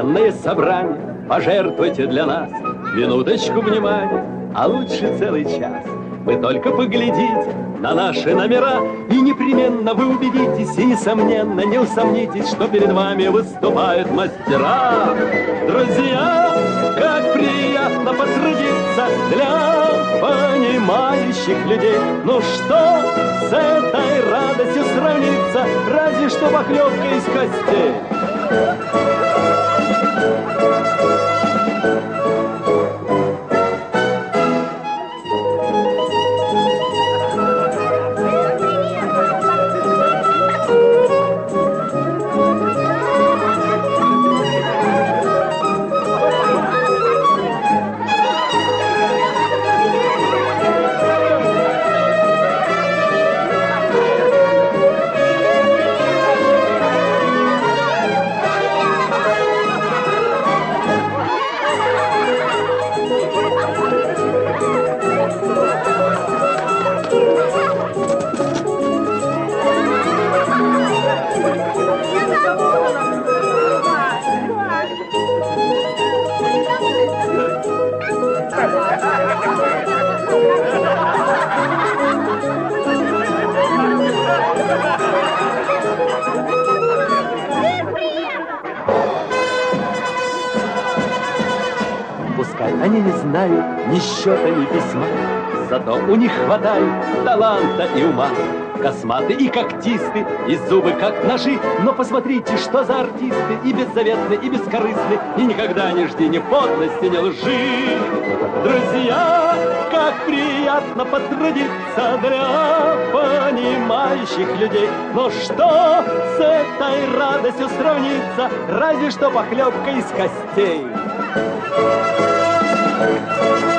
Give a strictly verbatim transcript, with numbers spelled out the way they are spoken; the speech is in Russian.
почтенное собрание, пожертвуйте для нас минуточку внимания, а лучше целый час. Вы только поглядите на наши номера, и непременно вы убедитесь, и несомненно не усомнитесь, что перед вами выступают мастера. Друзья, как приятно потрудиться для понимающих людей. Ну что с этой радостью сравнится, разве что похлебка из костей. Пускай они не знают ни счета, ни письма, зато у них хватает таланта и ума. Косматы и когтисты, и зубы как ножи, но посмотрите, что за артисты, и беззаветны, и бескорыстны, и никогда не жди ни подлости, ни лжи. Друзья, как приятно потрудиться для понимающих людей, но что с этой радостью сравнится, разве что похлебка из костей.